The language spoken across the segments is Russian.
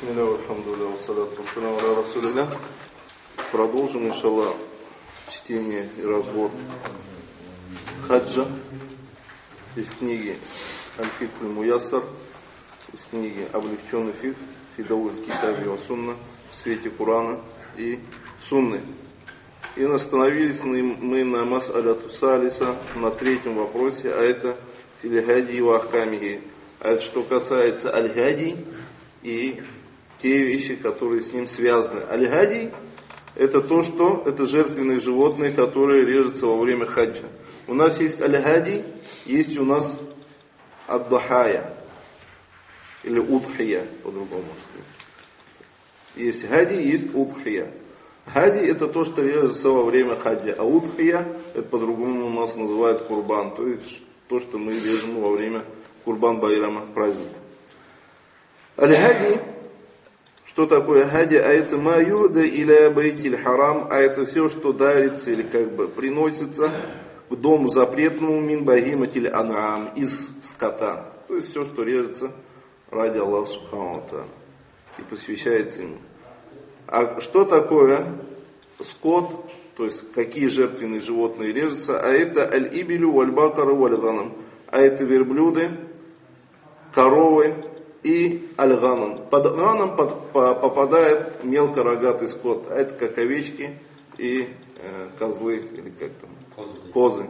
Бисмилля, алхамдулилля, вассаляту вассаляму аля расулилля. Продолжим, иншаллах, чтение и разбор хаджа из книги Аль-Фикх аль-Муяссар, из книги Облегченный фикх, Фидауль Китаби ва Сунна, в свете Курана и Сунны. И остановились мы на мас'аляту салиса, на третьем вопросе, а это фил-хади ва ахкамихи. А это что касается аль-хади и те вещи, которые с ним связаны. Аль-хади это то, что это жертвенные животные, которые режутся во время хаджа. У нас есть аль-хади, есть у нас ад-дахая или удхия, по-другому. Есть хади, есть удхия. Хади это то, что режется во время хаджа, а удхия это по-другому у нас называют курбан, то есть то, что мы режем во время Курбан-Байрама, праздника. Аль-хади, что такое хади? А это ма юда иля байтиль харам, а это все, что дарится или как бы приносится к дому запретному мин багиматиль ан'ам, из скота. То есть все, что режется ради Аллаха субхану ва тааля и посвящается ему. А что такое скот? То есть какие жертвенные животные режутся? А это аль-ибилю валь-бакару валь-ганам. А это верблюды, коровы и аль-ганам. Под ганам попадает мелкорогатый скот. А это как овечки и козлы, или как там, козы.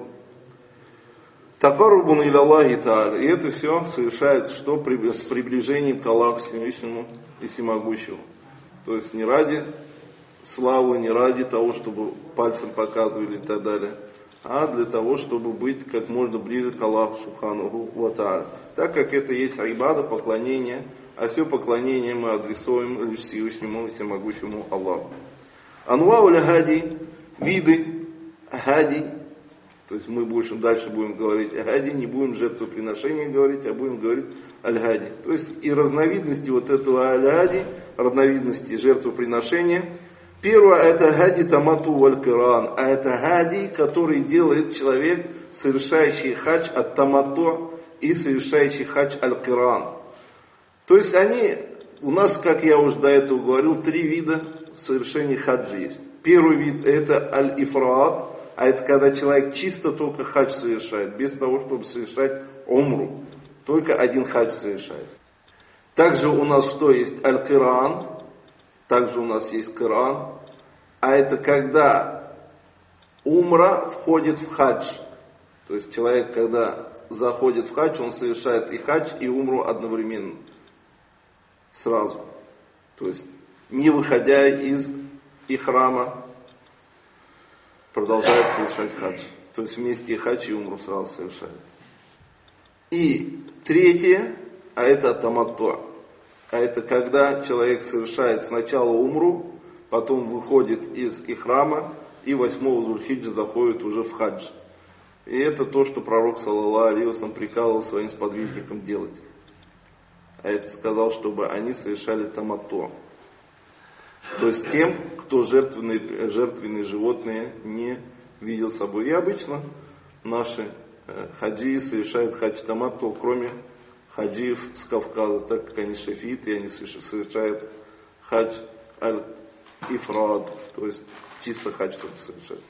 Такаррубун иля Аллахи тааля. И это все совершается что? С приближением к Аллаху Всевышнему и Всемогущему. То есть не ради славы, не ради того, чтобы пальцем показывали и так далее, а для того, чтобы быть как можно ближе к Аллаху Субханаху ва Тааля. Так как это есть айбада, поклонение, а все поклонение мы адресуем лишь Всевышнему и Всемогущему Аллаху. Анвауль хади, виды хади, то есть мы дальше будем говорить о хади, не будем жертвоприношения говорить, а будем говорить аль-хади. То есть и разновидности вот этого аль-хади, разновидности жертвоприношения. Первое это хади тамату валь-киран, а это хади, который делает человек, совершающий хадж от тамату и совершающий хадж аль-киран. То есть у нас, как я уже до этого говорил, 3 вида совершения хаджа есть. Первый вид это аль-ифрат, а это когда человек чисто только хадж совершает, без того, чтобы совершать умру. Только один хадж совершает. Также у нас что есть? Аль-Киран. Также у нас есть Киран. А это когда умра входит в хадж. То есть человек, когда заходит в хадж, он совершает и хадж, и умру одновременно. Сразу. То есть не выходя из ихрама, продолжает совершать хадж. То есть вместе и хадж, и умру сразу совершает. И третье, а это таматту. А это когда человек совершает сначала умру, потом выходит из ихрама и 8-го Зульхиджа заходит уже в хадж. И это то, что пророк саллаллаху алейхи ва саллям приказывал своим сподвижникам делать. А это сказал, чтобы они совершали таматту. То есть тем, кто жертвенные животные не видел с собой. И обычно наши хаджи совершают хадж таматту, кроме хаджиев с Кавказа, так как они шафииты, и они совершают хадж аль-ифрад, то есть чисто хадж только совершают.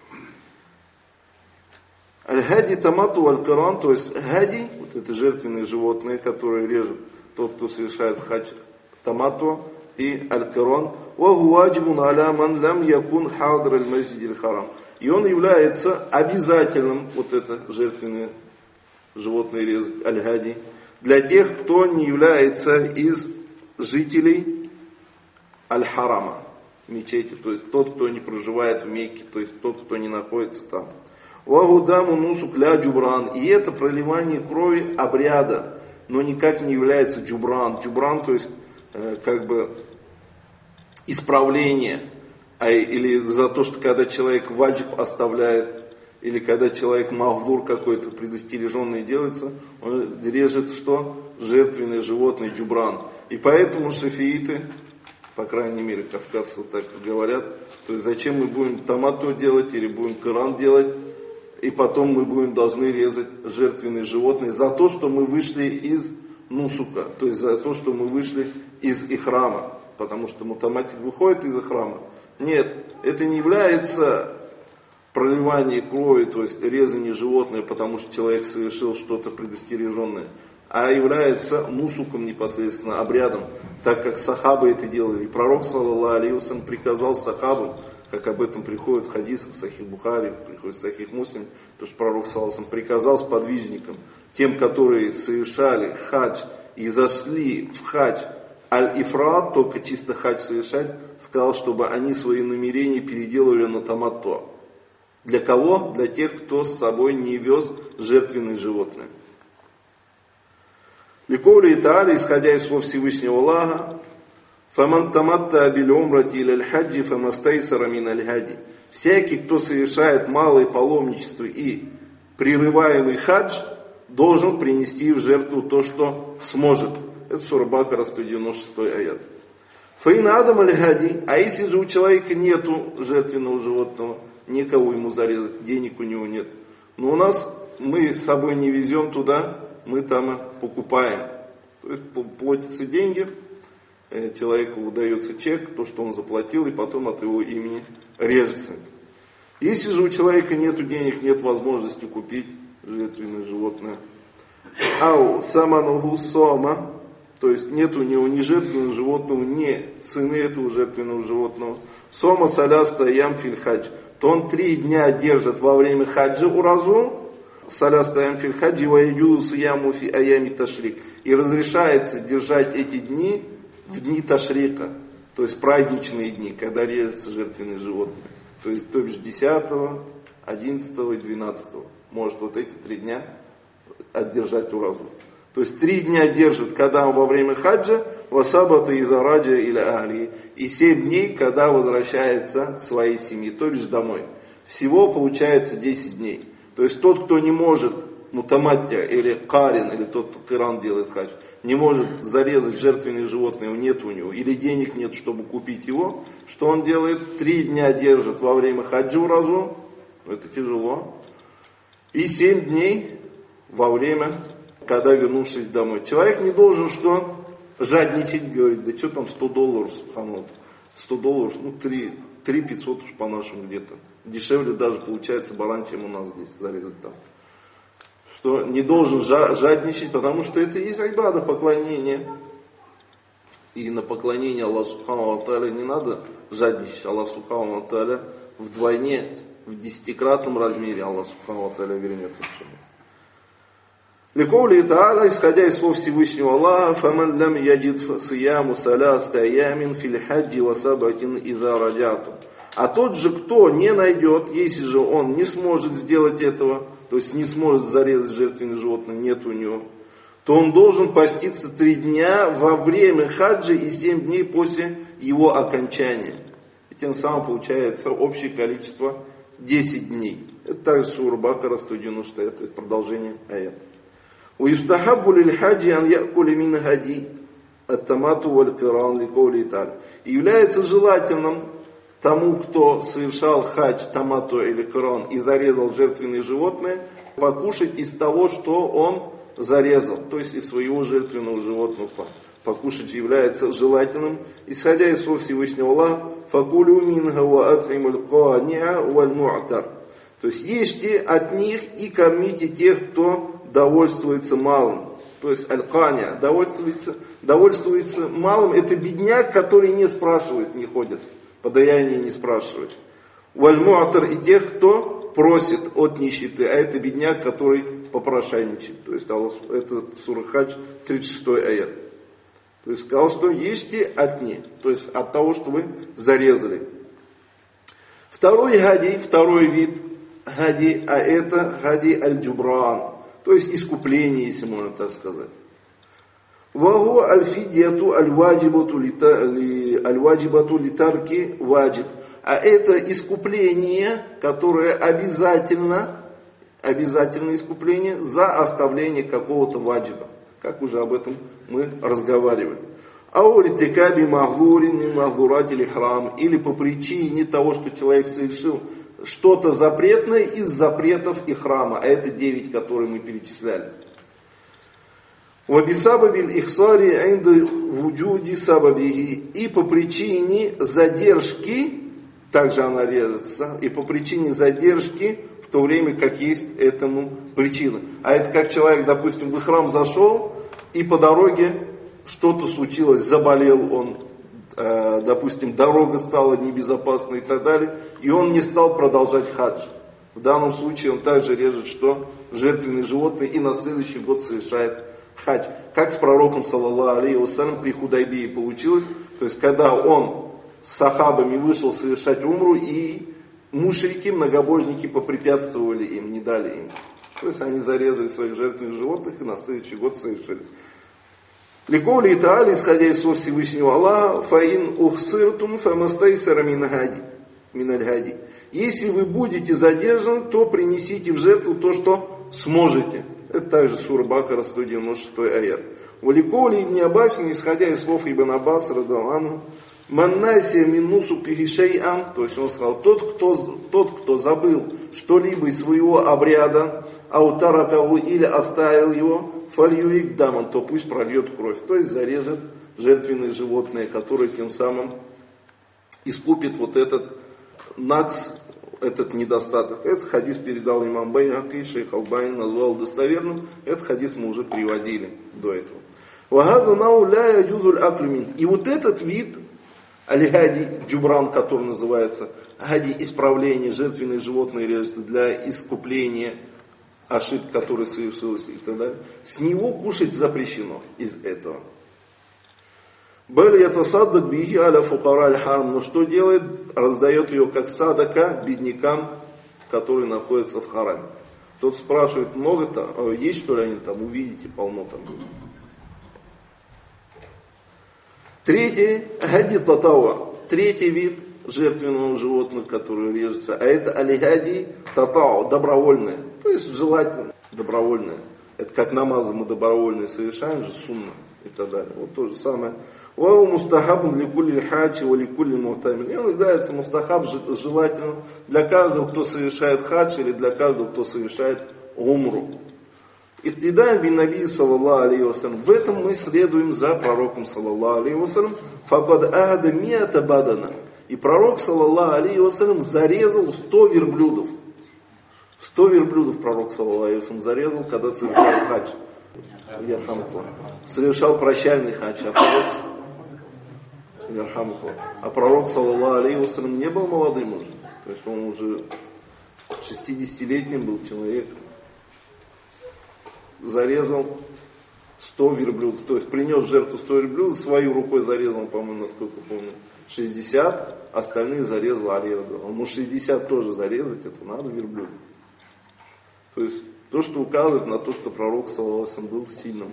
Аль-хади таматту аль-киран, то есть хади, вот это жертвенные животные, которые режут тот, кто совершает хадж таматту и аль-киран, ва хуаджибун аля ман лам якун хадр аль-масджид аль-харам. И он является обязательным, вот это жертвенные животные резать, аль-хади, для тех, кто не является из жителей аль-харама, мечети, то есть тот, кто не проживает в Мекке, то есть тот, кто не находится там. Вагудаму нусук ля джубран, и это проливание крови обряда, но никак не является джубран. Джубран, то есть как бы исправление, или за то, что когда человек ваджиб оставляет, или когда человек махзур какой-то предостереженный делается, он режет что? Жертвенное животное джубран. И поэтому шафииты, по крайней мере кавказцы так говорят, то есть зачем мы будем таматту делать или будем киран делать, и потом мы должны резать жертвенные животные за то, что мы вышли из нусука, то есть за то, что мы вышли из ихрама. потому что мутаматтиль выходит из храма. Нет, это не является проливание крови, то есть резание животного, потому что человек совершил что-то предостереженное, а является нусуком непосредственно, обрядом, так как сахабы это делали. И пророк, саллаллаху алейхи ва саллям, приказал сахабам, как об этом приходит в хадисах, Сахих Бухари, приходит в Сахих Муслим, то что пророк, саллаллаху алейхи ва саллям, приказал сподвижникам, тем, которые совершали хадж и зашли в хадж аль-ифрат, только чисто хадж совершать, сказал, чтобы они свои намерения переделывали на таматто. Для кого? Для тех, кто с собой не вез жертвенные животные. Ликоли Та'аля, исходя из слов Всевышнего Аллаха, «Фаман таматта биль-умрати иль-хаджи фамастайсара мин аль-хади». Всякий, кто совершает малое паломничество и прерываемый хадж, должен принести в жертву то, что сможет. Это сура Бакара, 196 аят. Фаин адам аль-хади, а если же у человека нету жертвенного животного, никого ему зарезать, денег у него нет. Но у нас, мы с собой не везем туда, мы там покупаем. То есть платятся деньги, человеку выдается чек, то, что он заплатил, и потом от его имени режется. Если же у человека нет денег, нет возможности купить жертвенное животное, ау самануху сома, то есть нет у него ни жертвенного животного, ни цены этого жертвенного животного, сома саляста ям филь хадж, то он 3 дня держит во время хаджа уразу, саляста ям филь хаджи ва яджузу яму фи аями ташрик, и разрешается держать эти дни в дни ташрика, то есть праздничные дни, когда режется жертвенные животные, то есть 10, 11 и 12 может вот эти 3 дня отдержать уразу. То есть 3 дня держит, когда он во время хаджа, васабата иза раджа или ахли, и 7 дней, когда возвращается к своей семье, то есть домой. Всего получается 10 дней. То есть тот, кто не может, мутаматтия или карин, или тот, кто киран делает хадж, не может зарезать жертвенные животные, нет у него, или денег нет, чтобы купить его, что он делает? 3 дня держит во время хаджа уразу, это тяжело, и 7 дней во время, когда вернувшись домой. Человек не должен что? Жадничать, говорит, да что там $100, субханаллах, $100, ну 3 500 уж по-нашему где-то. Дешевле даже получается баран, чем у нас здесь зарезать там. Что не должен жадничать, потому что это и есть айбада, поклонение. И на поклонение Аллаху Субхану ва Тааля не надо жадничать. Аллах Субхану ва Тааля вдвойне, в 10-кратном размере Аллах Субхану ва Тааля вернет это. Ликоли Та'аля, исходя из слов Всевышнего Аллаха, «Фаман лям яджид сияму саляста аямин фил хаджи ва сабатин иза раджату». А тот же, кто не найдет, если же он не сможет сделать этого, то есть не сможет зарезать жертвенное животное, нет у него, то он должен поститься 3 дня во время хаджа и 7 дней после его окончания. И тем самым получается общее количество 10 дней. Это также сура Бакара, 190, то есть продолжение аята. ويستحب للحاج أن يأكل من هدي التماتع والقران لقوله تعالى. И является желательным тому, кто совершал хадж, тамату или киран и зарезал жертвенные животные, покушать из того, что он зарезал, то есть из своего жертвенного животного. Покушать является желательным, исходя из слов Всевышнего Аллаха, «Факулю минха ва атримуль каниа валь му'тар». То есть ешьте от них и кормите тех, кто довольствуется малым. То есть аль-каня, довольствуется малым, это бедняк, который не спрашивает, не ходит, подаяние не спрашивает. Валь-му'тар, и тех, кто просит от нищеты, а это бедняк, который попрошайничает. То есть это сура Хадж, 36 аят. То есть сказал, что ешьте от них, то есть от того, что вы зарезали. Второй хади, второй вид хади, а это хади аль-джубран. То есть искупление, если можно так сказать. Вагу аль-фидьяту аль-ваджибату литарки ваджиб. А это искупление, которое обязательно искупление за оставление какого-то ваджиба. Как уже об этом мы разговаривали. Аулитикаби махзурин мин махзурати лихрам. Или по причине того, что человек совершил что-то запретное из запретов ихрама, а это 9, которые мы перечисляли. Вабисабабиль ихсари инда вуджуди сабабихи. И по причине задержки, также она режется, и по причине задержки, в то время как есть этому причина. А это как человек, допустим, в храм зашел, и по дороге что-то случилось, заболел он, допустим, дорога стала небезопасной и так далее, и он не стал продолжать хадж. В данном случае он также режет что? Жертвенные животные и на следующий год совершает хадж. Как с пророком, саллаллаху алейхи вассалям, при Худайбии получилось, то есть когда он с сахабами вышел совершать умру, и мушрики, многобожники попрепятствовали им, не дали им. То есть они зарезали своих жертвенных животных и на следующий год совершили. Ликоли Та'аля, исходя из слов Всевышнего Аллаха, фаин ухсиртум фамастайсара миналь хади. Если вы будете задержаны, то принесите в жертву то, что сможете. Это также сура Бакара, 196 аят. Валиколи ибн Аббасин, исходя из слов Ибн Аббас, радаллаху, маннасия минусу пихишейан, то есть он сказал, тот, кто забыл что-либо из своего обряда, аутаракаху или оставил его, фальюик даман, то пусть прольет кровь, то есть зарежет жертвенные животные, которые тем самым искупит вот этот накс, этот недостаток. Этот хадис передал имам Байхаки, шейх Албани назвал достоверным, этот хадис мы уже приводили до этого. И вот этот вид аль-хади, джубран, который называется хади, исправление, жертвенные животные режется для искупления ошибок, которые совершились и так далее. С него кушать запрещено из этого. Бали это саддак бихи аля фукара аль-харам. Но что делает? Раздает ее как садака беднякам, которые находятся в хараме. Тот спрашивает, много там, есть что ли они там, увидите, полно там. Третий, хади татава. Третий вид жертвенного животного, который режется. А это аль-хади татау, добровольное. То есть желательно добровольное. Это как намазы мы добровольные совершаем же, сунна и так далее. Вот то же самое. Вау мустахаб ликулли хадж ва ликулли мутамир. И он является мустахаб желательным для каждого, кто совершает хадж, или для каждого, кто совершает умру. Иттидан бин наби саллаллаху алейхи вассалям. В этом мы следуем за пророком саллаллаху алейхи вассалям. Факад ахада миата бадана. И пророк саллаллаху алейхи вассалям зарезал 100 верблюдов. 100 верблюдов пророк саллаллаху алейхи вассалям зарезал, когда совершал хадж. Совершал прощальный хадж. А пророк саллаллаху алейхи вассалям не был молодым уже. То есть он уже 60-летним был человек. Зарезал 100 верблюдов. То есть принес в жертву 100 верблюдов, свою рукой зарезал, по-моему, насколько помню, 60, остальные зарезал Али. Ну 60 тоже зарезать, это надо верблюдов. То есть то, что указывает на то, что пророк саллаллаху алейхи был сильным.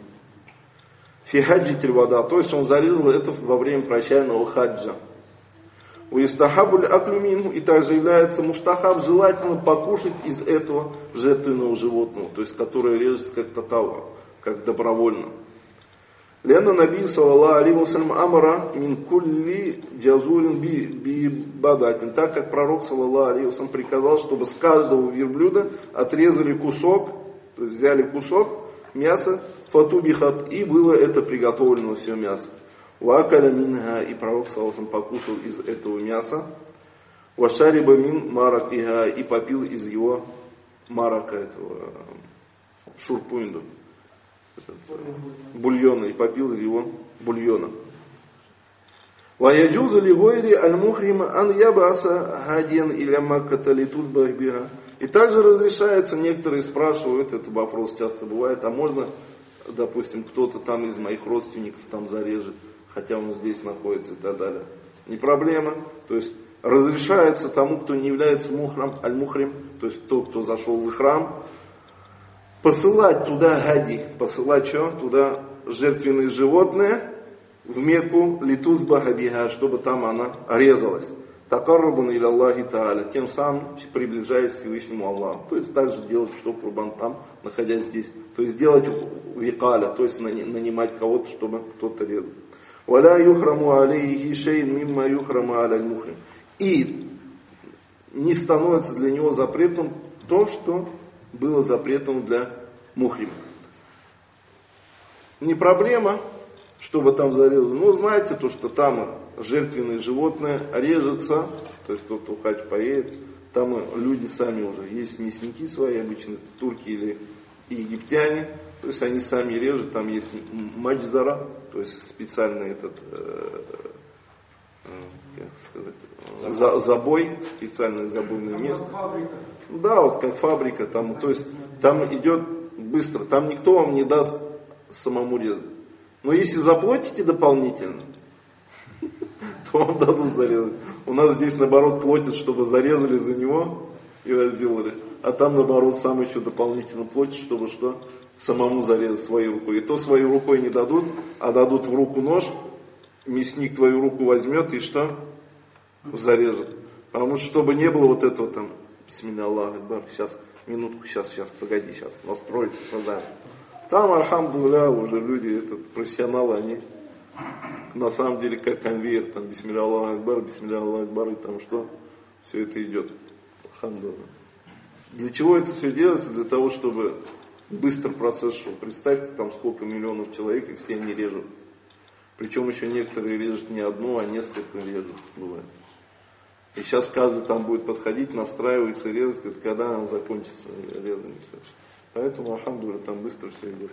Фи хаджитиль вада, то есть он зарезал это во время прощального хаджа. Уистахабуль аклюмину, и также является мустахаб, желательно покушать из этого жертвенного животного, то есть которое режется как татава, как добровольно. Лена наби саллаллаху алейхи вассалям амара мин кулли джазулин би бадатин, так как пророк саллаллаху алейхи вассалям приказал, чтобы с каждого верблюда отрезали кусок, то есть взяли кусок мяса, фатубихат, и было это приготовлено все мясо. Вакаля минха, и пророк саллаллаху алейхи вассалям покушал из этого мяса. Вашариба мин маракиха, и попил из его марака, этого шурпуинду, бульона, и попил из его бульона. Ваяджуза ли гойри аль-мухрима ан ябаса хадьян иля макката литудба биха. И также разрешается, некоторые спрашивают, этот вопрос часто бывает, а можно, допустим, кто-то там из моих родственников там зарежет, хотя он здесь находится и так далее. Не проблема. То есть разрешается тому, кто не является мухрам, аль-мухрим, то есть тот, кто зашел в храм, посылать туда хади, посылать что? Туда жертвенные животные в Мекку, литузба хабиха, чтобы там она резалась. Такаррабан иля Аллахи Та'аля, тем самым приближаясь к Всевышнему Аллаху. То есть также делать, что курбан там, находясь здесь. То есть делать викаля, то есть нанимать кого-то, чтобы кто-то резал. Валя юхраму алейхи шейн мимма юхраму аля мухрим. И не становится для него запретом то, что было запретом для мухрима. Не проблема, чтобы там зарезали. Но знаете, то, что там жертвенные животные режется, то есть тот, кто в хадж поедет, там люди сами уже, есть мясники свои, обычно это турки или египтяне, то есть они сами режут, там есть маджзара, то есть специальный этот, как сказать, забой, специальное забойное место. Да, вот как фабрика, там, то есть там идет быстро, там никто вам не даст самому резать. Но если заплатите дополнительно, то вам дадут зарезать. У нас здесь наоборот платят, чтобы зарезали за него и разделали. А там наоборот сам еще дополнительно платит, чтобы что? Самому зарезать своей рукой. И то своей рукой не дадут, а дадут в руку нож, мясник твою руку возьмет и что? Зарежет. Потому что чтобы не было вот этого там, бисмилля Аллах Акбар, сейчас, минутку, сейчас, погоди, сейчас, настроиться, тогда. Там, альхамдулилля, уже люди, профессионалы, они на самом деле как конвейер, там, бисмилля Аллах Акбар, и там что? Все это идет. Альхамдулилля. Для чего это все делается? Для того, чтобы быстро процесс шел. Представьте, там сколько миллионов человек, и все они режут. Причем еще некоторые режут не одну, а несколько режут, бывает. И сейчас каждый там будет подходить, настраивается, резать, это когда он закончится резание. Поэтому, альхамдулилля, там быстро все идет.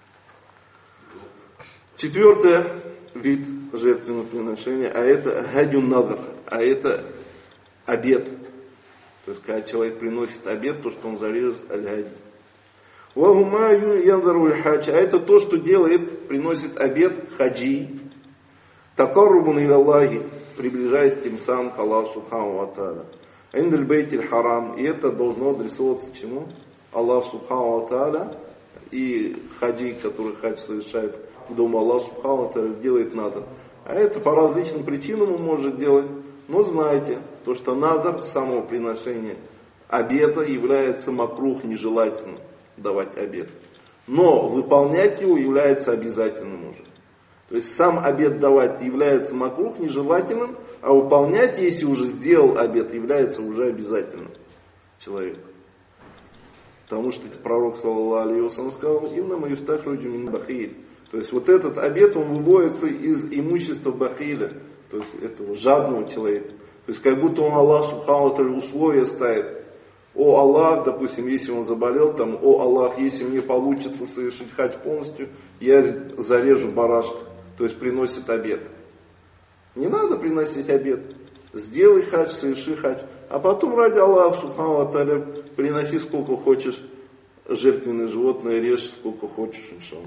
Четвертый вид жертвенного приношения, а это гадюн надр, а это обет. То есть, когда человек приносит обет, то, что он зарежет аль-гади. Вагума яндаруль хадж, а это то, что делает, приносит обет хаджи. Такаррубун иля Аллахи, приближаясь тем самым к Аллаху Субхану ва Тааля. Индаль бейтиль харам, и это должно адресоваться чему? Аллаху Субхану ва Тааля, и хаджи, который хадж совершает к дому Аллаха Субхану ва Тааля, делает надр. А это по различным причинам он может делать, но знайте, то, что надр самого приношения обета является макрух, нежелательным давать обет. Но выполнять его является обязательным уже. То есть сам обет давать является макрух, нежелательным, а выполнять, если уже сделал обет, является уже обязательным человеку. Потому что пророк, саллаллаху алейхи ва саллям, сказал: «Иннама юстахраджу мин бахиль». То есть вот этот обет, он выводится из имущества бахиля, то есть этого жадного человека. То есть как будто он Аллах Субхану ва Тааля условия ставит. О Аллах, допустим, если он заболел, там, о Аллах, если мне получится совершить хадж полностью, я зарежу барашка. То есть приносит обет. Не надо приносить обет. Сделай хадж, соверши хадж. А потом ради Аллаха Субхану ва Тааля приноси сколько хочешь жертвенное животное, режь сколько хочешь, иншаллах.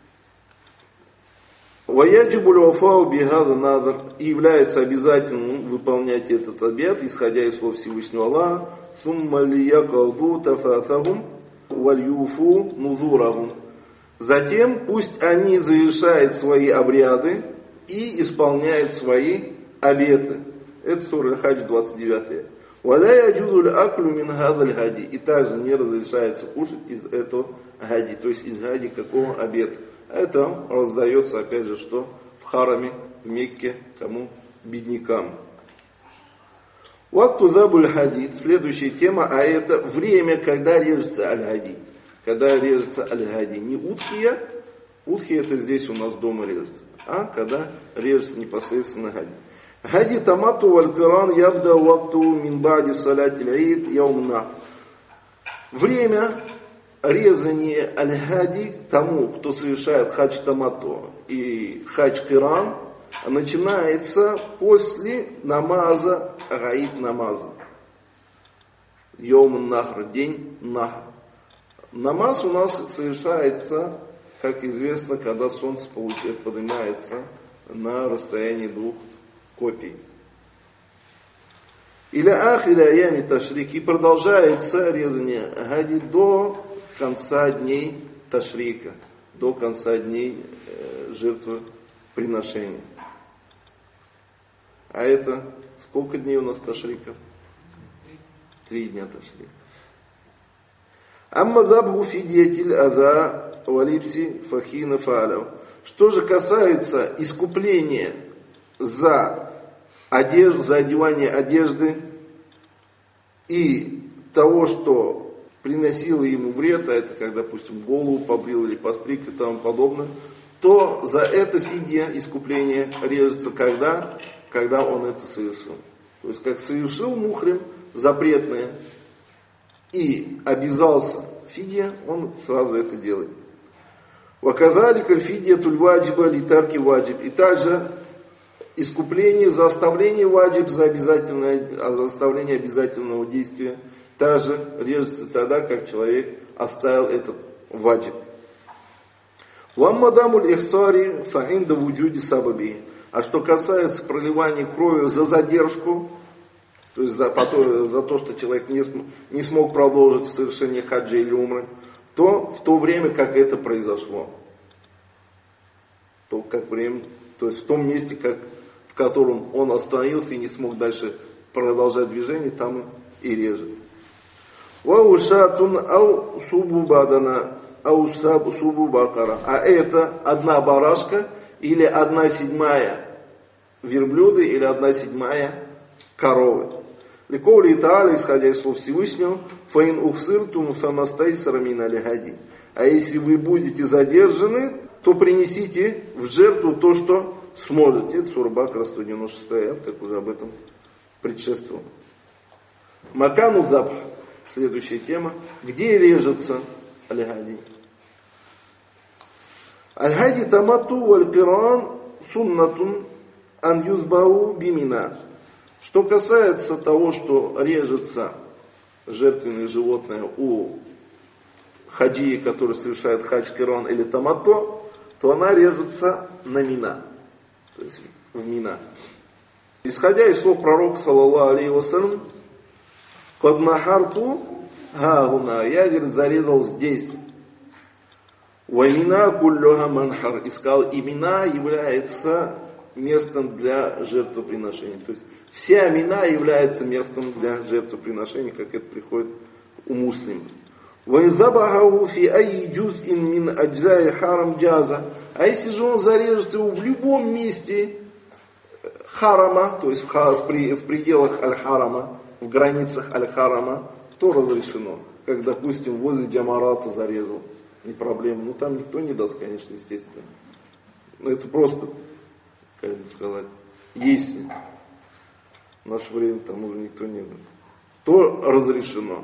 Ваяджибуль вафау бихада надр, и является обязательным выполнять этот обет, исходя из слов Всевышнего Аллаха. Сумма лиякаду тафатахум вальюфу нузурахум. Затем пусть они завершают свои обряды и исполняют свои обеты. Это сура Хадж 29. Валя яджузуль аклю мин хадаль хади. И также не разрешается кушать из этого хади. То есть из хади какого обета. Это раздается, опять же, что в хараме, в Мекке, кому? Беднякам. Вакту забуль хадид, следующая тема, а это время, когда режется аль-хади. Когда режется аль-хади. Не удхия, удхия это здесь у нас дома режется, а когда режется непосредственно хади. Хади тамату валь-Коран ябда вакту мин бади салятиль ид яумна. Время резания аль-хади тому, кто совершает хадж тамату и хадж Коран, начинается после намаза, гаид намаза. Йом нахр, день нахр. Намаз у нас совершается, как известно, когда солнце поднимается на расстоянии 2 копий. Или ахиля аями ташрик. И продолжается резание хади до конца дней ташрика, до конца дней жертвоприношения. А это сколько дней у нас ташрика? 3 дня ташрика. Амма дабху фидиятиль аза валипси фахина фа'аляу. Что же касается искупления за одевание одежды и того, что приносило ему вред, а это как, допустим, голову побрил или постриг и тому подобное, то за это фидия, искупление, режется когда он это совершил. То есть как совершил мухрим запретное и обязался фидия, он сразу это делает. Ваказалика фидия туль ваджиба литарки ваджиб. И также искупление за оставление ваджиб, за оставление обязательного действия, также режется тогда, как человек оставил этот ваджиб. Ваммадамуль ихсари фаинда вуджуди сабаби. А что касается проливания крови за задержку, то есть за то, что человек не смог продолжить совершение хаджа или умры, то в то время, как это произошло. То есть в том месте, в котором он остановился и не смог дальше продолжать движение, там и режет. Ваушатун ау субу бадана ау субу бакара. А это 1 барашка или 1/7 верблюда или 1/7 коровы. Ликоули Та'аля, исходя из слов Всевышнего, фаин ухсиртум фамастайсара мин аль-хади. А если вы будете задержаны, то принесите в жертву то, что сможете. Это сура Бакара, 196 аят, как уже об этом предшествовало. Макану забх. Следующая тема. Где режется аль-хади? Аль-хади тамату валь-киран суннатун ан юзбау бимина. Что касается того, что режется жертвенное животное у хаджи, который совершает хадж киран или таматто, то она режется на мина, то есть в мина. Исходя из слов пророка, саллаллаху алейхи вассалям, «Кад нахарту гагуна», я, говорит, зарезал здесь. «Вамина куллюха манхар», и сказал, и мина является местом для жертвоприношения. То есть вся мина является местом для жертвоприношения, как это приходит у муслимов. وَإِنْذَبَحَهُ فِي أَيِّ جُزْءٍ مِنْ أَجْزَاءِ حَرَمْ جَازَ. А если же он зарежет его в любом месте харама, то есть в пределах аль-харама, в границах аль-харама, то разрешено. Как, допустим, возле Джамарата зарезал. Не проблема. Ну там никто не даст, конечно, естественно. Но это просто, как бы сказать, если в наше время там уже никто не даст, то разрешено.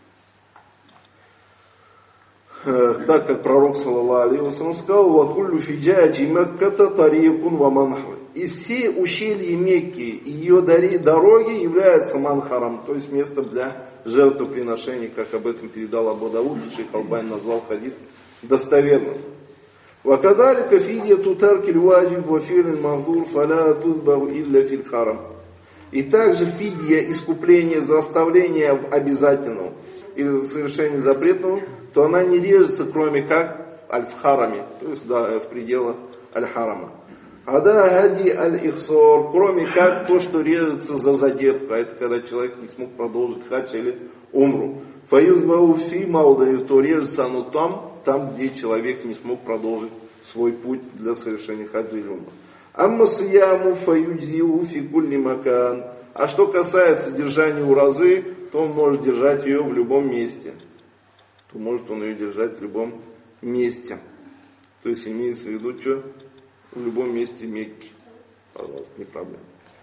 Так как пророк, саллаллаху алейхи вассалям, сказал, «Вакуллю фиджаджи Мекката тарикун ва манхар». И все ущелья Мекки и ее дороги являются манхаром, то есть местом для жертвоприношений, как об этом передал Абу Дауд, и шейх Албани назвал хадис достоверным. «Ваказалика фидьяту таркиль ваджиб ва филин махзур фаля тузбаху илля фил харам». И также фидья, искупление за оставление обязательного или за совершение запретного, то она не режется, кроме как в хараме, то есть да, в пределах аль-харама. Ада хади аль-ихсор, кроме как то, что режется за задержку, а это когда человек не смог продолжить хадж или умру. Фаюзбау фи маудаю, то режется оно там, где человек не смог продолжить свой путь для совершения хаджа или умру. Амма сияму фаюдзиу фи кулли макан. А что касается держания уразы, то он может держать ее в любом месте. То может он ее держать в любом месте. То есть имеется в виду, что в любом месте Мекки. Пожалуйста, не проблема.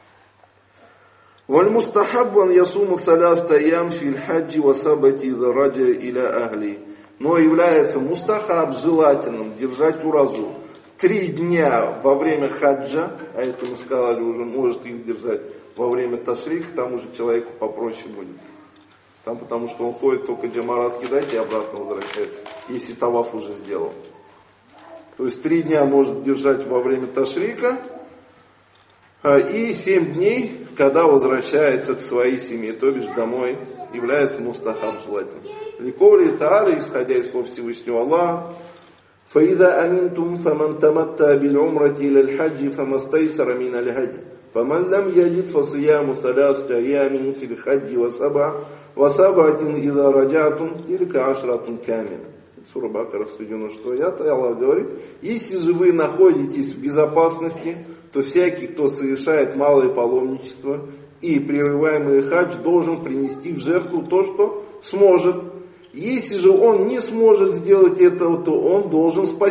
Валь мустахаббу ан ясуму саляста ям фил хаджи ва сабати иза раджа иля ахли. Но является мустахаб желательным держать уразу 3 дня во время хаджа, а это мы сказали уже, может их держать во время ташриха, там уже человеку попроще будет. Там потому что он ходит только джамарат кидать и обратно возвращается, если таваф уже сделал. То есть 3 дня может держать во время ташрика и 7 дней, когда возвращается к своей семье, то бишь домой, является мустахаб желательным. Ликоули Та'аля, исходя из слов Всевышнего Аллаха, فَإِذَا أَمِنْتُمْ فَمَنْ تَمَتَّعَ بِالْعُمْرَةِ إِلَى الْحَجِّ فَمَا اسْتَيْسَرَ مِنَ الْهَدْيِ فَمَنْ لَمْ يَجِدْ فَصِيَامُ 3 أَيَّامٍ فِي الْحَجِّ وَسَبْعَةٍ إِذَا رَجَعْتُمْ تِلْكَ 10 كَامِلَةٌ. Сура Бакара, 196 аят, и Аллах говорит, если же вы находитесь в безопасности, то всякий, кто совершает малое паломничество и прерываемый хадж, должен принести в жертву то, что сможет. Если же он не сможет сделать этого, то он должен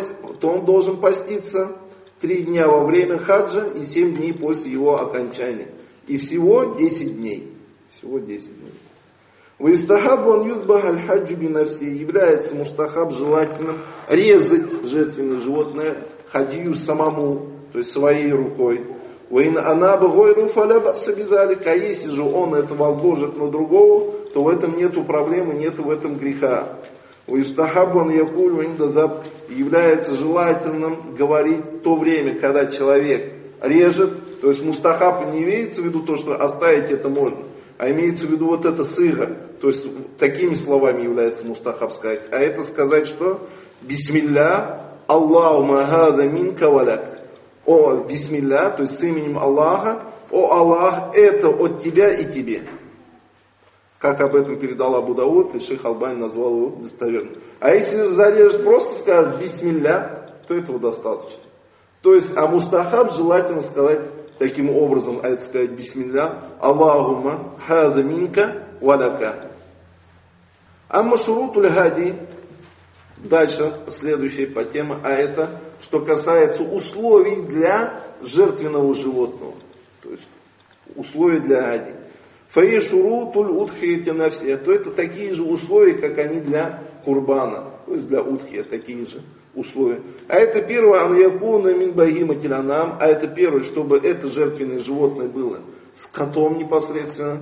то он должен поститься 3 дня во время хаджа и 7 дней после его окончания. И всего 10 дней. Всего 10 дней. Ваистахаб он юзбах аль-хаджу бинафси. Является мустахаб желательным резать жертвенное животное хадию самому, то есть своей рукой. Ваин анаба гойру фаляба сабизалик. А если же он это возложит на другого, то в этом нету проблемы, нету в этом греха. Ваистахаб он якуль ваиндазаб. Является желательным говорить в то время, когда человек режет. То есть мустахаб не имеется в виду то, что оставить это можно, а имеется в виду вот это сыга. То есть такими словами является мустахаб сказать. А это сказать, что бисмилля, Аллахума хада минка валяк. О, бисмилля, то есть с именем Аллаха, о Аллах, это от тебя и тебе. Как об этом передал Абу Дауд, и шейх Албани назвал его достоверно. А если зарежет, просто скажет бисмилля, то этого достаточно. То есть, а мустахаб желательно сказать таким образом, а это сказать бисмилля, Аллахума хада минка валяка. Амма шурутуль хади, дальше, следующая по теме, а это, что касается условий для жертвенного животного. То есть, условия для хади. Фаи шурутуль удхияти нафсия, то это такие же условия, как они для курбана, то есть для удхия, такие же условия. А это первое, аньякуна мин багиматиль анам, а это первое, чтобы это жертвенное животное было с котом непосредственно.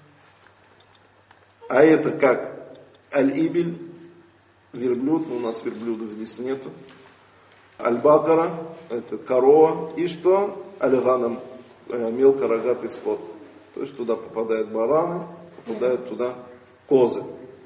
А это как аль-ибель, верблюд, но у нас верблюдов здесь нету. Аль-бакара, это корова, и что? Аль-ганам, мелкорогатый скот. То есть туда попадают бараны, попадают туда козы.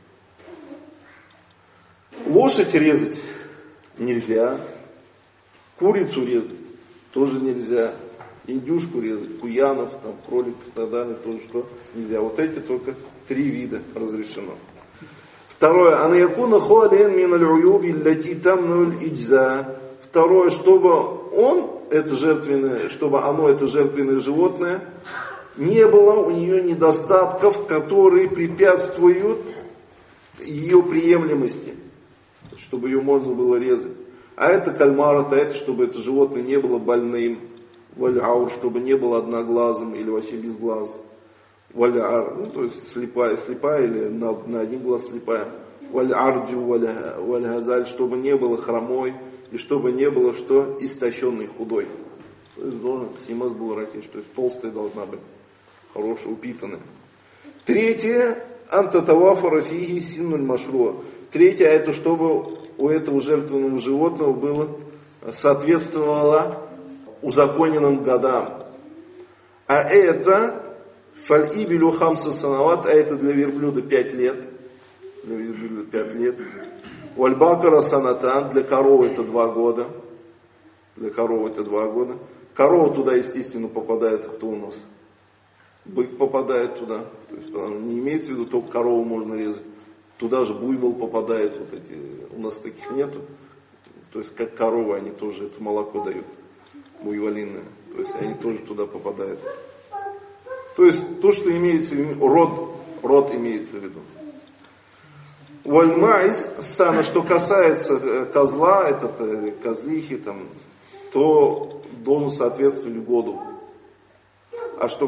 Лошадь резать нельзя. Курицу резать тоже нельзя. Индюшку резать, куянов, там, кроликов и так далее, тоже что нельзя. Вот эти только 3 вида разрешено. Второе. Аньякуна хуален миналь уюби лати тамнуль иджза. Второе, чтобы это жертвенное животное, не было у нее недостатков, которые препятствуют ее приемлемости, чтобы ее можно было резать. А это кальмар, это чтобы это животное не было больным, валь-аур, чтобы не было одноглазым или вообще без глаз, валь-ар, то есть слепая или на один глаз слепая, валь-арджу, валь-газаль, чтобы не было хромой и чтобы не было что истощенный, худой. То есть должен симас был ракеш, то есть толстая должна быть. Хорошая, упитанная. Третье, антатавафара фиги синнуль машруа. Третье, это чтобы у этого жертвенного животного было, соответствовало узаконенным годам. А это фаль-ибелю хамса санават, а это для верблюда 5 лет. Для верблюда 5 лет. Валь-бакара санатан, для коровы это 2 года. Для коровы это 2 года. Корова туда, естественно, попадает, кто у нас? Бык попадает туда, то есть не имеется в виду только корову можно резать, туда же буйвол попадает, вот эти, у нас таких нету, то есть как коровы они тоже это молоко дают, буйволиное, то есть они тоже туда попадают. То есть то, что имеется в виду, род имеется в виду. Вальмайс, сана, что касается козла, козлихи, там, то должен соответствовать году. А что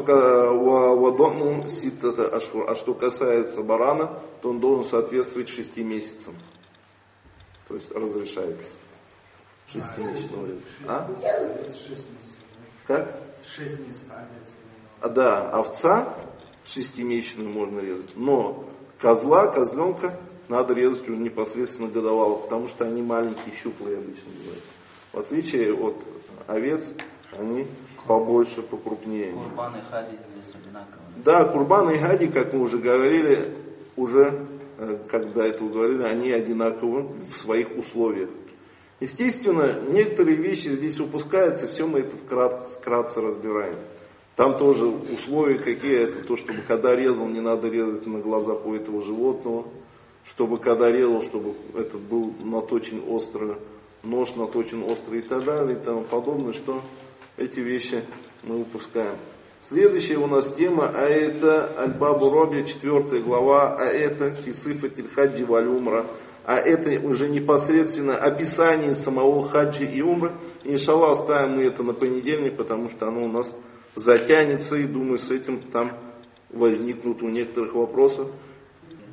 касается барана, то он должен соответствовать 6 месяцам. То есть разрешается. 6-месячного реза. А? 6 месяцев. Как? 6 месяцев. Да, овца 6-месячную можно резать. Но козленка надо резать уже непосредственно годовалого, потому что они маленькие, щуплые обычно бывают. В отличие от овец, они побольше, покрупнее. Курбан и хади здесь одинаковые. Да, курбан и хади, как мы уже говорили, когда это говорили, они одинаковы в своих условиях. Естественно, некоторые вещи здесь упускаются, все мы это вкратце разбираем. Там тоже условия какие, это то, чтобы когда резал, не надо резать на глазах у этого животного, чтобы когда резал, чтобы этот был наточен остро, нож наточен остро и так далее и тому подобное, что эти вещи мы упускаем. Следующая у нас тема, а это Аль-Бабу Роби, 4 глава, а это Фисифатиль хаджи валь умра, а это уже непосредственно описание самого хаджа и умры. Иншаллах, оставим мы это на понедельник, потому что оно у нас затянется, и думаю, с этим там возникнут у некоторых вопросов.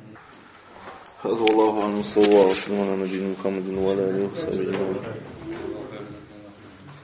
Аллаху